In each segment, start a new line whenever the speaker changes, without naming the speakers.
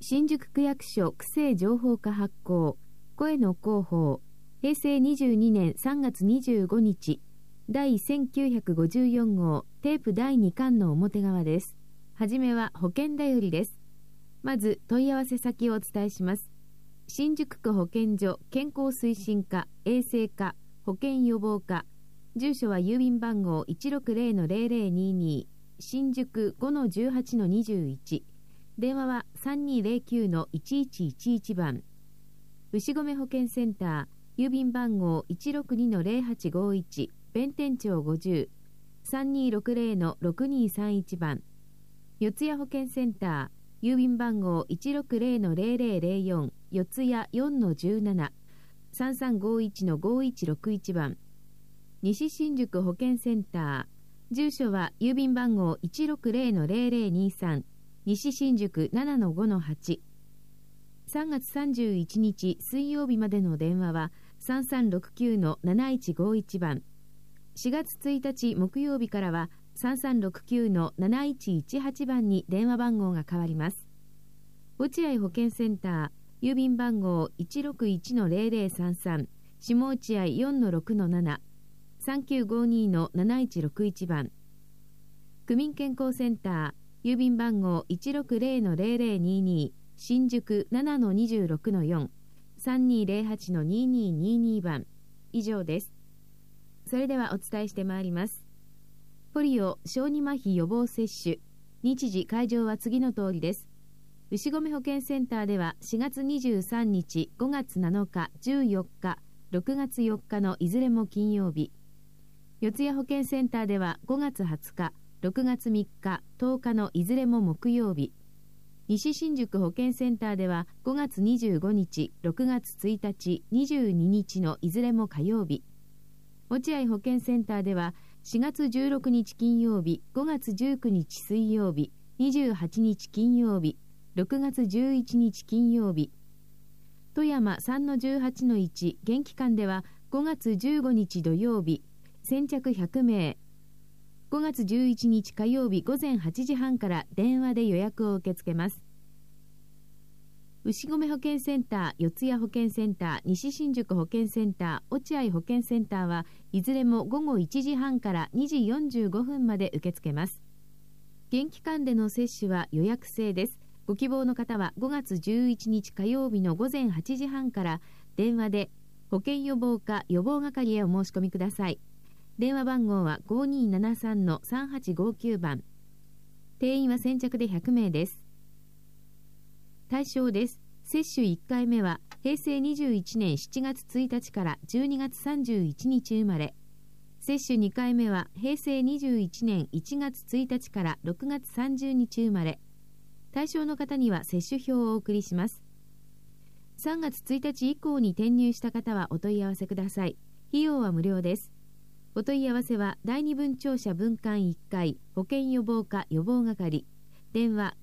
新宿区役所区政情報課発行声の広報平成22年3月25日第1954号テープ第2巻の表側です。はじめは保険だよりです。まず問い合わせ先をお伝えします。新宿区保健所健康推進課衛生課保健予防課、住所は郵便番号 160-0022 新宿 5-18-21、電話は 3209-1111 番。牛込保健センター郵便番号 162-0851 弁天町50 3260-6231 番。四谷保健センター郵便番号 160-0004 四谷 4-17 3351-5161 番。西新宿保健センター住所は郵便番号 160-0023 西新宿 7-5-8。3月31日水曜日までの電話は 3369-7151 番。4月1日木曜日からは 3369-7118 番に電話番号が変わります。落合保健センター郵便番号 161-0033 下落合 4-6-7 3952-7161 番。区民健康センター郵便番号 160-0022 新宿 7-26-4 3208-2222 番。以上です。それではお伝えしてまいります。ポリオ小児麻痺予防接種、日時会場は次の通りです。牛込保健センターでは4月23日、5月7日、14日、6月4日のいずれも金曜日。四谷保健センターでは5月20日、6月3日、10日のいずれも木曜日。西新宿保健センターでは5月25日、6月1日、22日のいずれも火曜日。落合保健センターでは4月16日金曜日、5月19日水曜日、28日金曜日、6月11日金曜日。富山 3-18-1 元気館では5月15日土曜日、先着100名。5月11日火曜日午前8時半から電話で予約を受け付けます。牛込保健センター、四谷保健センター、西新宿保健センター、落合保健センターはいずれも午後1時半から2時45分まで受け付けます。現期間での接種は予約制です。ご希望の方は5月11日火曜日の午前8時半から電話で保健予防課予防係へお申し込みください。電話番号は 5273-3859 番。定員は先着で100名です。対象です。接種1回目は平成21年7月1日から12月31日生まれ。接種2回目は平成21年1月1日から6月30日生まれ。対象の方には接種票をお送りします。3月1日以降に転入した方はお問い合わせください。費用は無料です。お問い合わせは第二分庁舎分館1階保健予防課予防係、電話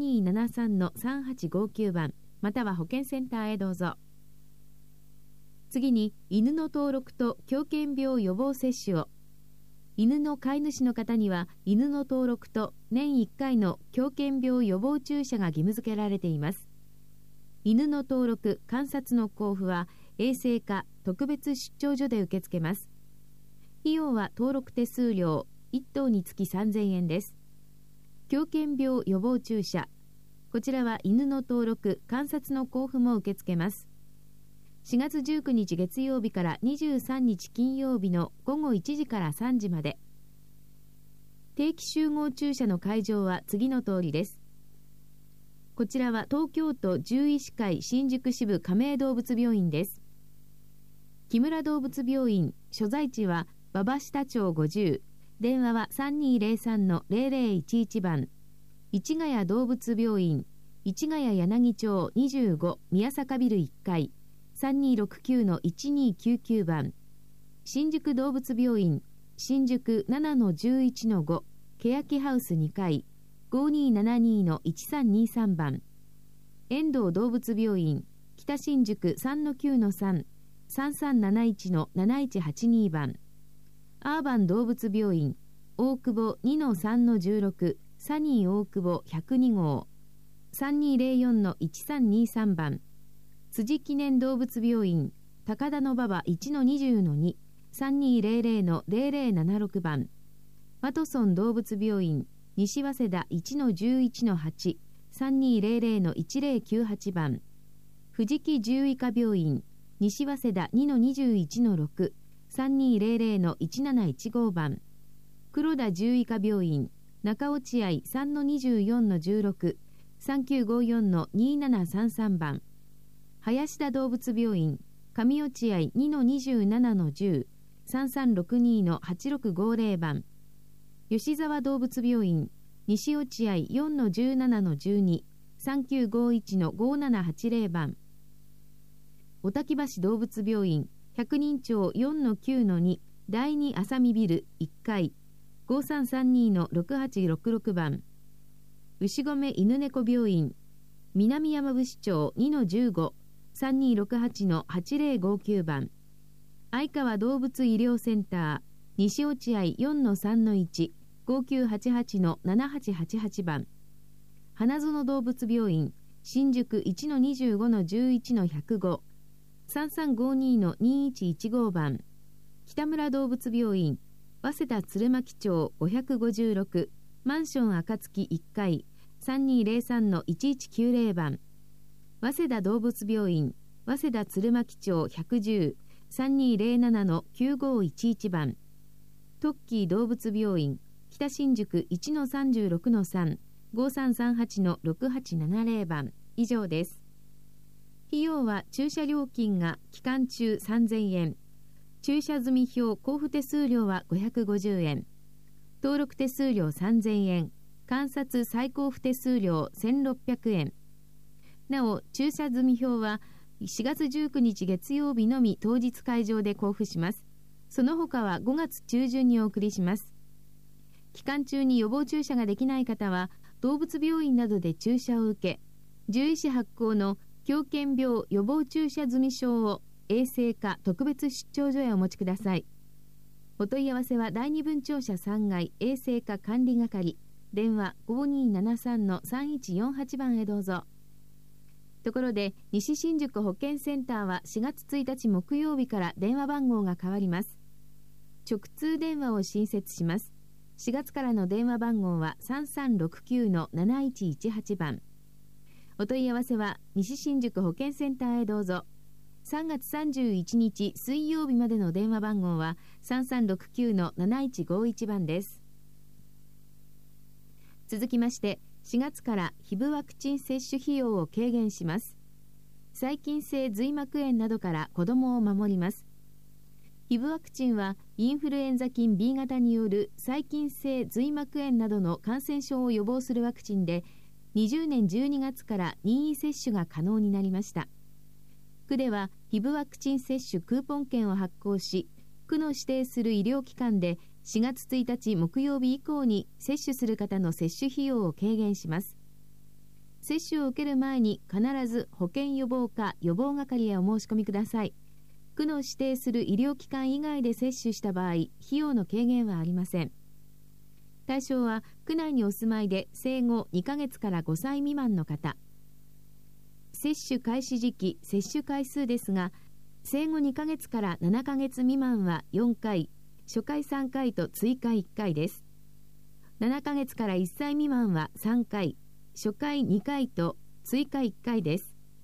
5273-3859 番または保健センターへどうぞ。次に犬の登録と狂犬病予防接種を。犬の飼い主の方には犬の登録と年1回の狂犬病予防注射が義務付けられています。犬の登録・観察の交付は衛生課特別出張所で受け付けます。費用は登録手数料1頭につき3000円です。狂犬病予防注射、こちらは犬の登録・観察の交付も受け付けます。4月19日月曜日から23日金曜日の午後1時から3時まで。定期集合注射の会場は次の通りです。こちらは東京都獣医師会新宿支部亀井動物病院です。木村動物病院、所在地は馬場下町50、電話は 3203-0011 番。市ヶ谷動物病院、市ヶ谷柳町25宮坂ビル1階、3269-1299 番。新宿動物病院、新宿 7-11-5 欅ハウス2階、5272-1323 番。遠藤動物病院、北新宿 3-9-3 3371-7182 番。アーバン動物病院、大久保 2-3-16 サニー大久保102号 3204-1323 番、辻記念動物病院高田馬場 1-20-2 3200-0076 番、ワトソン動物病院西早稲田 1-11-8 3200-1098 番、藤木獣医科病院西早稲田 2-21-6 3200-1715 番、黒田獣医科病院中落合 3-24-16 3954-2733 番、林田動物病院上落合 2-27-10 3362-8650 番、吉沢動物病院西落合 4-17-12 3951-5780 番、小滝橋動物病院百人町 4-9-2 第2浅見ビル1階 5332-6866 番、牛込犬猫病院南山伏町 2-15 3268-8059 番、相川動物医療センター西落合 4-3-1 5988-7888 番、花園動物病院新宿 1-25-11-105 3352-2115 番、北村動物病院早稲田鶴巻町556マンション暁1階 3203-1190 番、早稲田動物病院早稲田鶴巻町110 3207-9511 番、トッキー動物病院北新宿 1-36-3 5338-6870 番。以上です。費用は駐車料金が期間中3000円、駐車済み票交付手数料は550円、登録手数料3000円、観察再交付手数料1600円。なお、駐車済み票は4月19日月曜日のみ当日会場で交付します。その他は5月中旬にお送りします。期間中に予防注射ができない方は、動物病院などで注射を受け、獣医師発行の狂犬病予防注射済証を衛生課特別出張所へお持ちください。お問い合わせは第二分庁舎3階衛生課管理係、電話 5273-3148 番へどうぞ。ところで、西新宿保健センターは4月1日木曜日から電話番号が変わります。直通電話を新設します。4月からの電話番号は 3369-7118 番。お問い合わせは西新宿保健センターへどうぞ。3月31日水曜日までの電話番号は 3369-7151 番です。続きまして、4月からヒブワクチン接種費用を軽減します。細菌性髄膜炎などから子どもを守ります。ヒブワクチンはインフルエンザ菌 B 型による細菌性髄膜炎などの感染症を予防するワクチンで、20年12月から任意接種が可能になりました。区ではヒブワクチン接種クーポン券を発行し、区の指定する医療機関で4月1日木曜日以降に接種する方の接種費用を軽減します。接種を受ける前に必ず保健予防課予防係へお申し込みください。区の指定する医療機関以外で接種した場合、費用の軽減はありません。対象は区内にお住まいで生後2ヶ月から5歳未満の方。接種開始時期、接種回数ですが、生後2ヶ月から7ヶ月未満は4回、初回3回と追加1回です。7ヶ月から1歳未満は3回、初回2回と追加1回です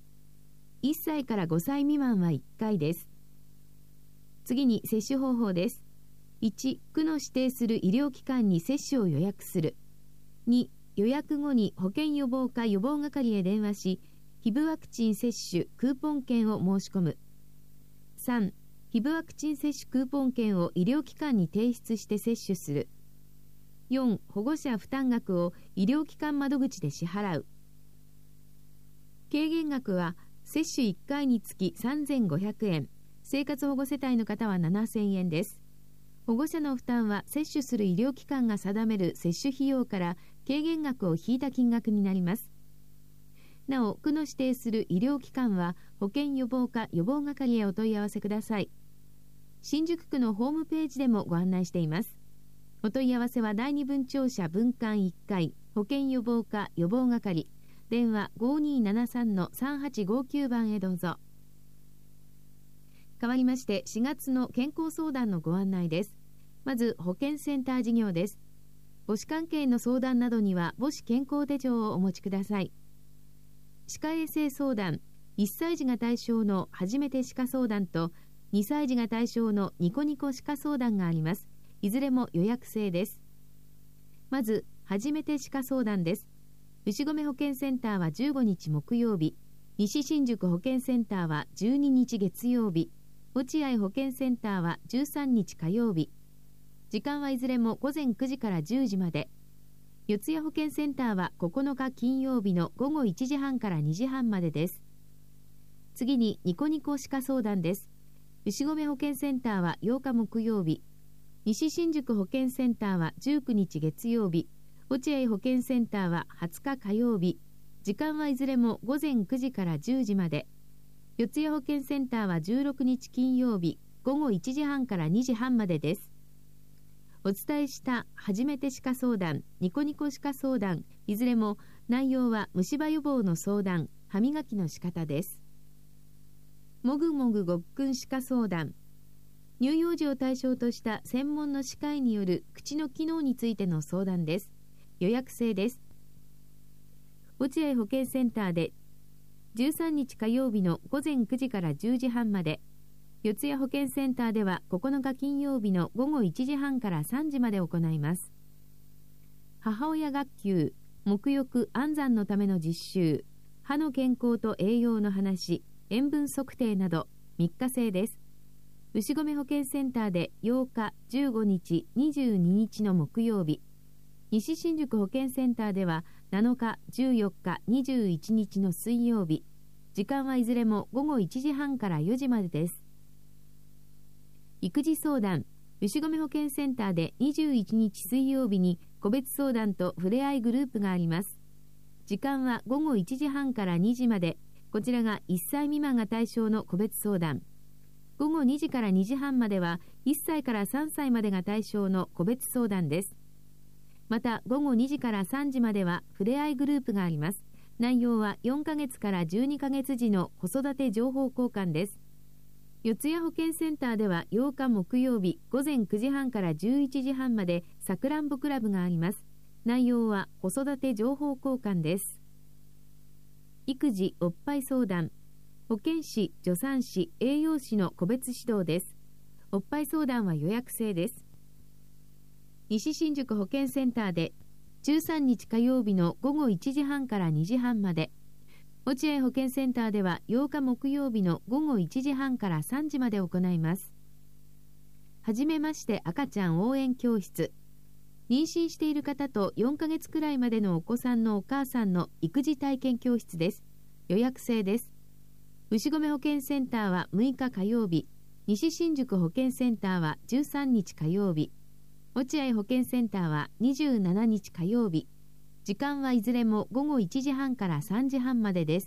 。1歳から5歳未満は1回です。次に接種方法です。1、区の指定する医療機関に接種を予約する。2、予約後に保健予防課予防係へ電話し、ヒブワクチン接種クーポン券を申し込む。3、ヒブワクチン接種クーポン券を医療機関に提出して接種する。4、保護者負担額を医療機関窓口で支払う。軽減額は接種1回につき3500円、生活保護世帯の方は7000円です。保護者の負担は接種する医療機関が定める接種費用から軽減額を引いた金額になります。なお、区の指定する医療機関は保健予防課予防係へお問い合わせください。新宿区のホームページでもご案内しています。お問い合わせは第二分庁舎分館1階保健予防課予防係、 電話 5273-3859 番へどうぞ。変わりまして4月の健康相談のご案内です。まず保健センター事業です。母子関係の相談などには母子健康手帳をお持ちください。歯科衛生相談、1歳児が対象の初めて歯科相談と2歳児が対象のニコニコ歯科相談があります。いずれも予約制です。まず初めて歯科相談です。牛込保健センターは15日木曜日、西新宿保健センターは12日月曜日、落合保健センターは13日火曜日。時間はいずれも午前9時から10時まで。四谷保健センターは9日金曜日の午後1時半から2時半までです。次にニコニコ歯科相談です。牛込保健センターは8日木曜日、西新宿保健センターは19日月曜日、落合保健センターは20日火曜日。時間はいずれも午前9時から10時まで。四谷保健センターは16日金曜日午後1時半から2時半までです。お伝えした初めて歯科相談、ニコニコ歯科相談、いずれも内容は虫歯予防の相談、歯磨きの仕方です。もぐもぐごっくん歯科相談、乳幼児を対象とした専門の歯科医による口の機能についての相談です。予約制です。落合保健センターで13日火曜日の午前9時から10時半まで、四谷保健センターでは9日金曜日の午後1時半から3時まで行います。母親学級、沐浴安産のための実習、歯の健康と栄養の話、塩分測定など3日制です。牛込保健センターで8日、15日、22日の木曜日、西新宿保健センターでは7日、14日、21日の水曜日、時間はいずれも午後1時半から4時までです。育児相談、牛込保健センターで21日水曜日に個別相談とふれあいグループがあります。時間は午後1時半から2時まで、こちらが1歳未満が対象の個別相談。午後2時から2時半までは1歳から3歳までが対象の個別相談です。また午後2時から3時まではふれあいグループがあります。内容は4ヶ月から12ヶ月時の子育て情報交換です。四谷保健センターでは8日木曜日午前9時半から11時半までさくらんぼクラブがあります。内容は子育て情報交換です。育児おっぱい相談、保健師、助産師、栄養士の個別指導です。おっぱい相談は予約制です。西新宿保健センターで13日火曜日の午後1時半から2時半まで、落合保健センターでは8日木曜日の午後1時半から3時まで行います。はじめまして赤ちゃん応援教室、妊娠している方と4ヶ月くらいまでのお子さんのお母さんの育児体験教室です。予約制です。牛込保健センターは6日火曜日、西新宿保健センターは13日火曜日、落合保健センターは27日火曜日、時間はいずれも午後1時半から3時半までです。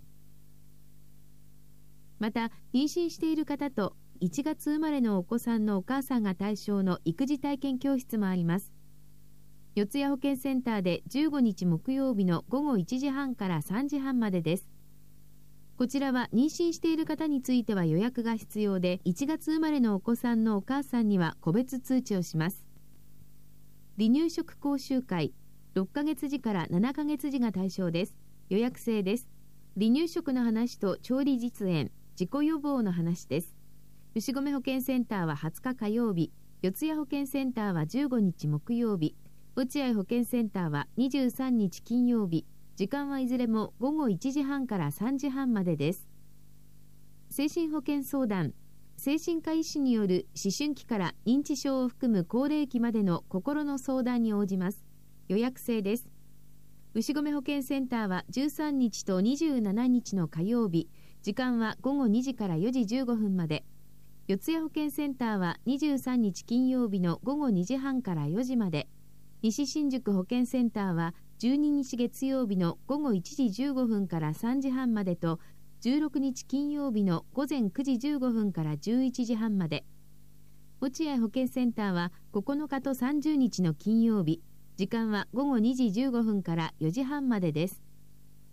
また、妊娠している方と1月生まれのお子さんのお母さんが対象の育児体験教室もあります。四谷保健センターで15日木曜日の午後1時半から3時半までです。こちらは妊娠している方については予約が必要で、1月生まれのお子さんのお母さんには個別通知をします。離乳食講習会、6ヶ月時から7ヶ月時が対象です。予約制です。離乳食の話と調理実演、自己予防の話です。牛込保健センターは20日火曜日、四谷保健センターは15日木曜日、落合保健センターは23日金曜日、時間はいずれも午後1時半から3時半までです。精神保健相談、精神科医師による思春期から認知症を含む高齢期までの心の相談に応じます。予約制です。牛込保健センターは13日と27日の火曜日、時間は午後2時から4時15分まで。四谷保健センターは23日金曜日の午後2時半から4時まで。西新宿保健センターは12日月曜日の午後1時15分から3時半までと、16日金曜日の午前9時15分から11時半まで。落合保健センターは9日と30日の金曜日、時間は午後2時15分から4時半までです。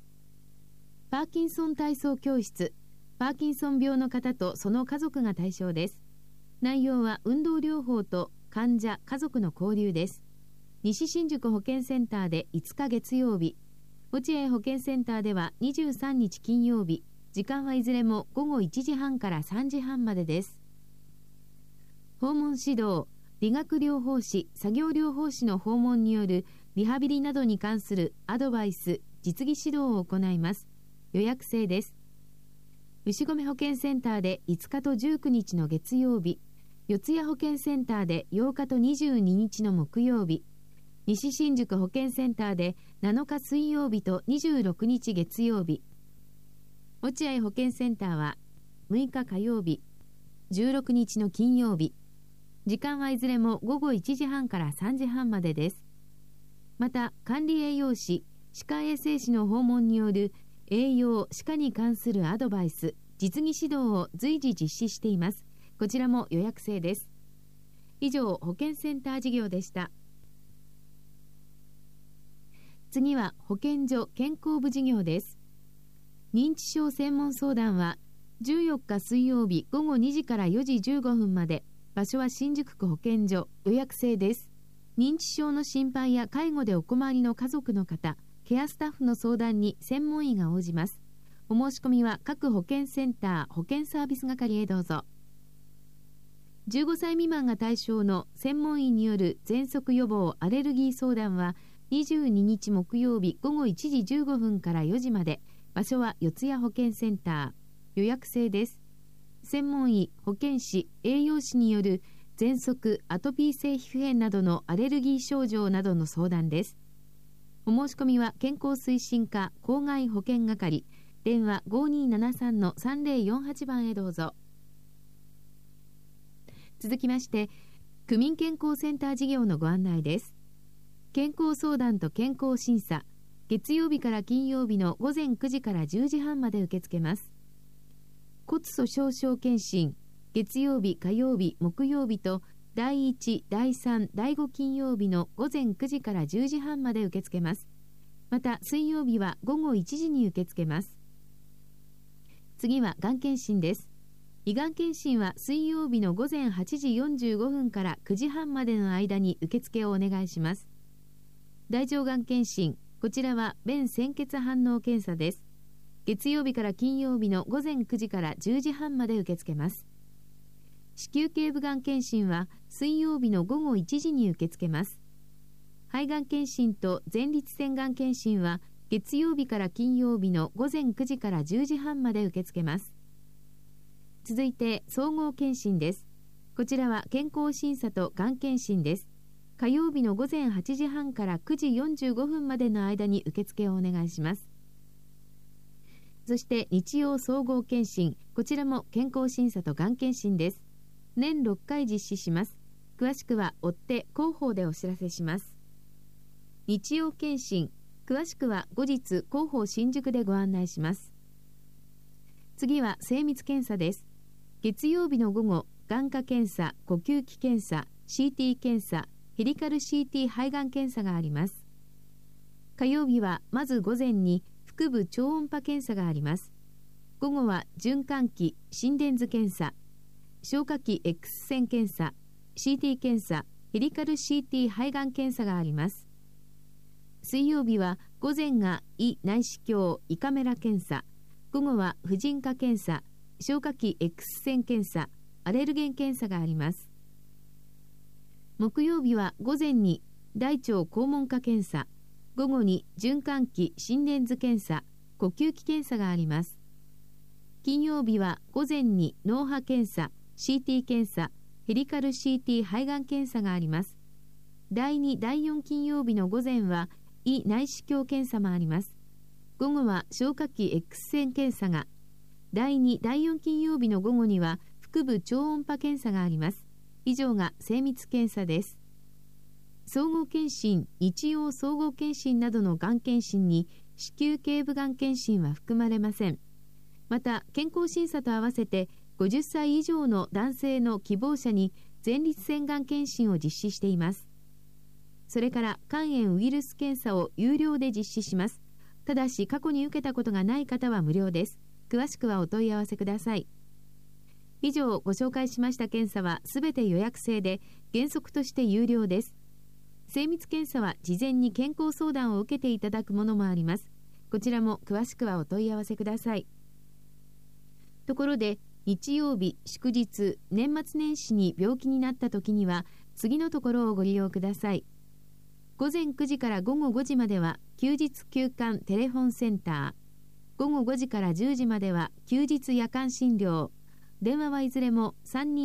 パーキンソン体操教室、パーキンソン病の方とその家族が対象です。内容は運動療法と患者・家族の交流です。西新宿保健センターで5日月曜日、落合保健センターでは23日金曜日、時間はいずれも午後1時半から3時半までです。訪問指導、理学療法士、作業療法士の訪問によるリハビリなどに関するアドバイス、実技指導を行います。予約制です。牛込保健センターで5日と19日の月曜日、四谷保健センターで8日と22日の木曜日、西新宿保健センターで7日水曜日と26日月曜日、落合保健センターは6日火曜日、16日の金曜日、時間はいずれも午後1時半から3時半までです。また、管理栄養士、歯科衛生士の訪問による栄養・歯科に関するアドバイス、実技指導を随時実施しています。こちらも予約制です。以上、保健センター事業でした。次は保健所健康部事業です。認知症専門相談は14日水曜日午後2時から4時15分まで、場所は新宿区保健所、予約制です。認知症の心配や介護でお困りの家族の方、ケアスタッフの相談に専門医が応じます。お申し込みは各保健センター保健サービス係へどうぞ。15歳未満が対象の専門医による喘息予防アレルギー相談は22日木曜日午後1時15分から4時まで、場所は四谷保健センター、予約制です。専門医、保健師、栄養士による喘息、アトピー性皮膚炎などのアレルギー症状などの相談です。お申し込みは健康推進課公害保健係、電話 5273-3048 番へどうぞ。続きまして、区民健康センター事業のご案内です。健康相談と健康審査、月曜日から金曜日の午前9時から10時半まで受け付けます。骨粗しょう症検診、月曜日、火曜日、木曜日と第1、第3、第5金曜日の午前9時から10時半まで受け付けます。また水曜日は午後1時に受け付けます。次はがん検診です。胃がん検診は水曜日の午前8時45分から9時半までの間に受付をお願いします。大腸がん検診、こちらは便潜血反応検査です。月曜日から金曜日の午前9時から10時半まで受け付けます。子宮頸部がん検診は水曜日の午後1時に受け付けます。肺がん検診と前立腺がん検診は月曜日から金曜日の午前9時から10時半まで受け付けます。続いて総合検診です。こちらは健康審査とがん検診です。火曜日の午前8時半から9時45分までの間に受付をお願いします。そして日曜総合検診、こちらも健康審査とがん検診です。年6回実施します。詳しくは追って広報でお知らせします。日曜検診、詳しくは後日広報新宿でご案内します。次は精密検査です。月曜日の午後、眼科検査、呼吸器検査、CT 検査、ヘリカル CT 肺がん検査があります。火曜日はまず午前に腹部超音波検査があります。午後は循環器、心電図検査、消化器 X 線検査、CT 検査、ヘリカル CT 肺がん検査があります。水曜日は午前が胃内視鏡胃カメラ検査、午後は婦人科検査、消化器 X 線検査、アレルゲン検査があります。木曜日は午前に大腸肛門科検査、午後に循環器心電図検査、呼吸器検査があります。金曜日は午前に脳波検査、CT 検査、ヘリカル CT 肺がん検査があります。第2、第4金曜日の午前は胃内視鏡検査もあります。午後は消化器 X 線検査が、第2、第4金曜日の午後には腹部超音波検査があります。以上が精密検査です。総合検診、日曜総合検診などのがん検診に子宮頸部がん検診は含まれません。また健康審査と合わせて50歳以上の男性の希望者に前立腺がん検診を実施しています。それから肝炎ウイルス検査を有料で実施します。 ただし過去に受けたことがない方は無料です。詳しくはお問い合わせください。以上ご紹介しました検査はすべて予約制で原則として有料です。精密検査は事前に健康相談を受けていただくものもあります。こちらも詳しくはお問い合わせください。ところで日曜日、祝日、年末年始に病気になった時には次のところをご利用ください。午前9時から午後5時までは休日休館テレフォンセンター、午後5時から10時までは休日夜間診療、電話はいずれも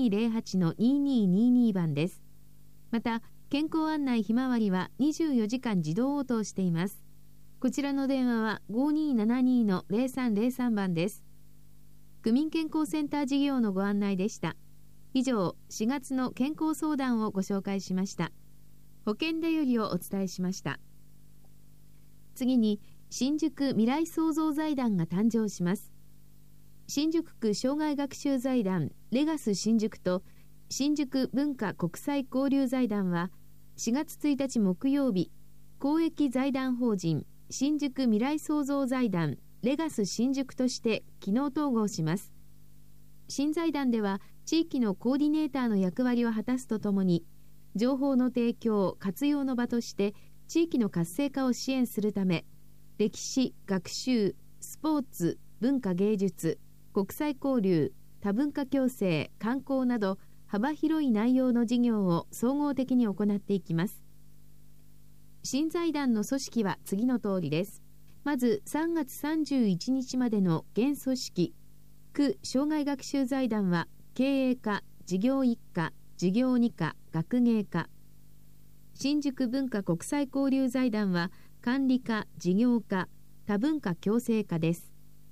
3208-2222 番です。また健康案内ひまわりは24時間自動応答しています。こちらの電話は 5272-0303 番です。区民健康センター事業のご案内でした。以上、4月の健康相談をご紹介しました。保険だよりをお伝えしました。次に、新宿未来創造財団が誕生します。新宿区障害学習財団レガス新宿と新宿文化国際交流財団は4月1日木曜日、公益財団法人新宿未来創造財団レガス新宿として機能統合します。新財団では地域のコーディネーターの役割を果たすとともに、情報の提供・活用の場として地域の活性化を支援するため、歴史、学習、スポーツ、文化芸術、国際交流、多文化共生、観光など幅広い内容の事業を総合的に行っていきます。新財団の組織は次の通りです。まず3月31日までの現組織、区障害学習財団は経営課、事業一課、事業二課、学芸課。新宿文化国際交流財団は管理課、事業課、多文化共生課です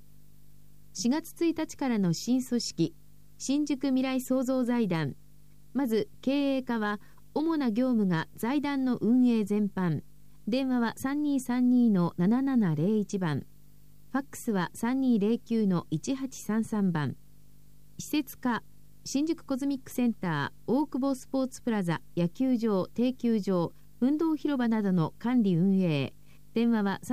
。4月1日からの新組織、新宿未来創造財団。まず経営課は主な業務が財団の運営全般。電話は 3232-7701 番。ファックスは 3209-1833 番。施設課、新宿コズミックセンター、大久保スポーツプラザ、野球場、定休場、運動広場などの管理運営。電話は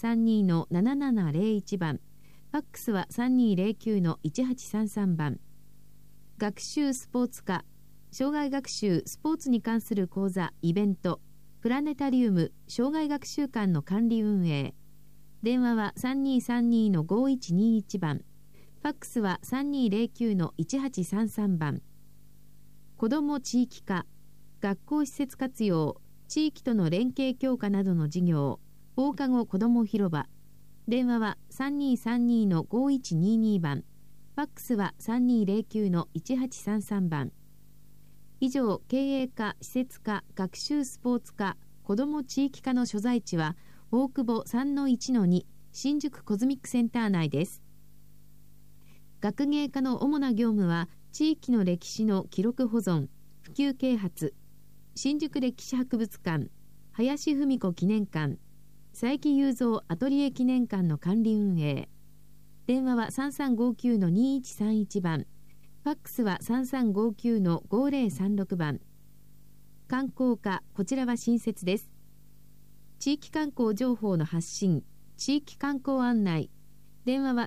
3232-7701 番。ファックスは 3209-1833 番。学習スポーツ課、障害学習スポーツに関する講座、イベント、プラネタリウム、障害学習館の管理運営。電話は 3232-5121 番。ファックスは 3209-1833 番。子ども地域課、学校施設活用、地域との連携強化などの事業、放課後子ども広場。電話は 3232-5122 番。ファックスは 3209-1833 番。以上、経営課、施設課、学習スポーツ課、子ども地域課の所在地は大久保 3-1-2 新宿コズミックセンター内です。学芸課の主な業務は地域の歴史の記録保存、普及啓発、新宿歴史博物館、林芙美子記念館、佐伯雄三アトリエ記念館の管理運営。電話は 3359-2131 番。ファックスは 3359-5036 番。観光課、こちらは新設です。地域観光情報の発信、地域観光案内。電話は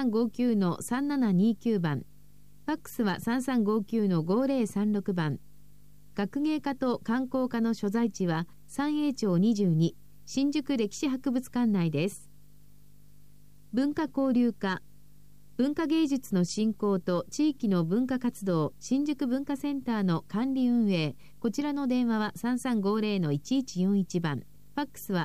3359-3729 番。ファックスは 3359-5036 番。学芸課と観光課の所在地は三栄町22新宿歴史博物館内です。文化交流課、文化芸術の振興と地域の文化活動新宿文化センターの管理運営。こちらの電話は 3350-1141 番。ファックスは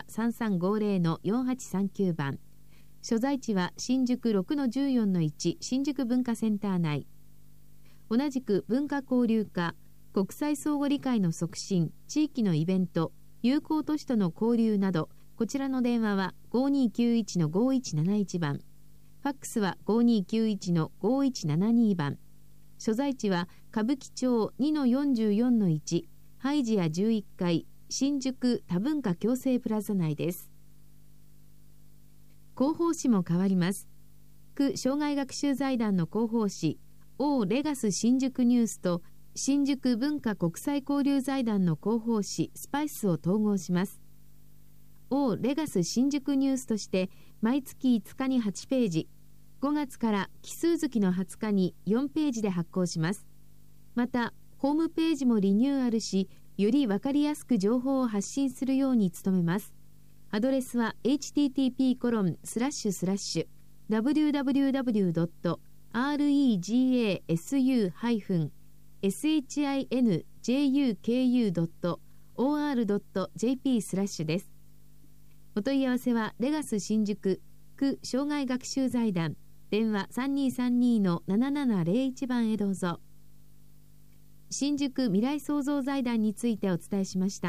3350-4839 番。所在地は新宿 6-14-1 新宿文化センター内。同じく文化交流課、国際相互理解の促進、地域のイベント、友好都市との交流など、こちらの電話は 5291-5171 番。ファックスは 5291-5172 番。所在地は歌舞伎町 2-44-1 ハイジア11階新宿多文化共生プラザ内です。広報誌も変わります。区障害学習財団の広報誌オーレガス新宿ニュースと新宿文化国際交流財団の広報誌スパイスを統合します。オーレガス新宿ニュースとして毎月5日に8ページ、5月から奇数月の20日に4ページで発行します。また、ホームページもリニューアルし、より分かりやすく情報を発信するように努めます。アドレスは http://www.regasu-hinjuku.or.jp/ です。お問い合わせはレガス新宿区障害学習財団電話 3232-7701 番へどうぞ。新宿未来創造財団についてお伝えしました。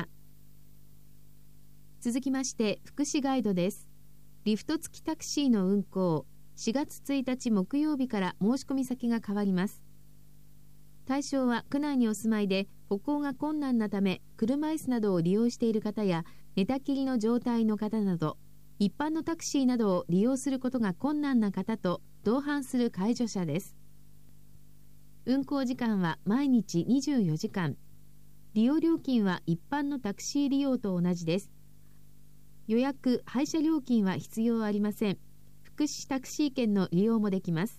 続きまして福祉ガイドです。リフト付きタクシーの運行、4月1日木曜日から申し込み先が変わります。対象は区内にお住まいで歩行が困難なため車椅子などを利用している方や寝たきりの状態の方など、一般のタクシーなどを利用することが困難な方と同伴する介助者です。運行時間は毎日24時間。利用料金は一般のタクシー利用と同じです。予約・配車料金は必要ありません。福祉タクシー券の利用もできます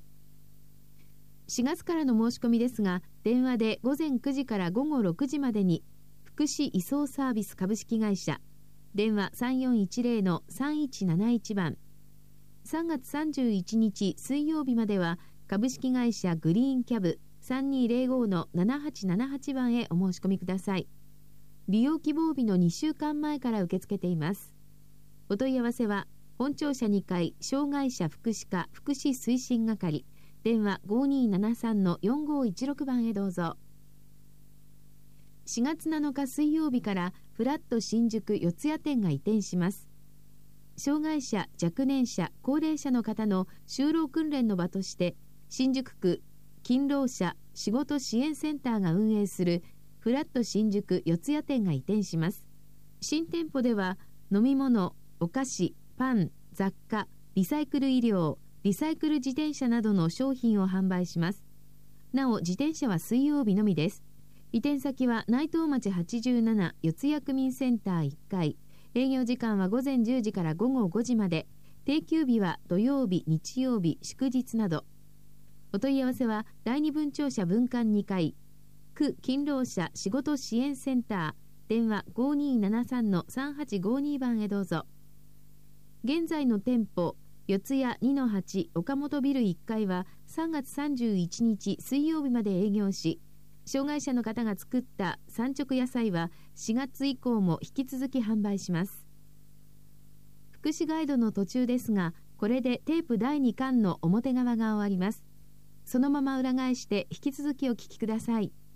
。4月からの申し込みですが、電話で午前9時から午後6時までに、福祉移送サービス株式会社、電話 3410-3171 番。3月31日水曜日までは、株式会社グリーンキャブ 3205-7878 番へお申し込みください。利用希望日の2週間前から受け付けています。お問い合わせは本庁舎2階障害者福祉課福祉推進係電話 5273-4516 番へどうぞ。4月7日水曜日からフラット新宿四谷店が移転します。障害者、若年者、高齢者の方の就労訓練の場として新宿区勤労者仕事支援センターが運営するフラット新宿四谷店が移転します。新店舗では飲み物、お菓子、パン、雑貨、リサイクル衣料、リサイクル自転車などの商品を販売します。なお自転車は水曜日のみです。移転先は内藤町87四谷区民センター1階。営業時間は午前10時から午後5時まで。定休日は土曜日、日曜日、祝日など。お問い合わせは第二分庁舎分館2階区勤労者仕事支援センター電話 5273-3852 番へどうぞ。現在の店舗四谷 2-8 岡本ビル1階は3月31日水曜日まで営業し、障害者の方が作った産直野菜は4月以降も引き続き販売します。福祉ガイドの途中ですが、これでテープ第2巻の表側が終わります。そのまま裏返して引き続きお聞きください。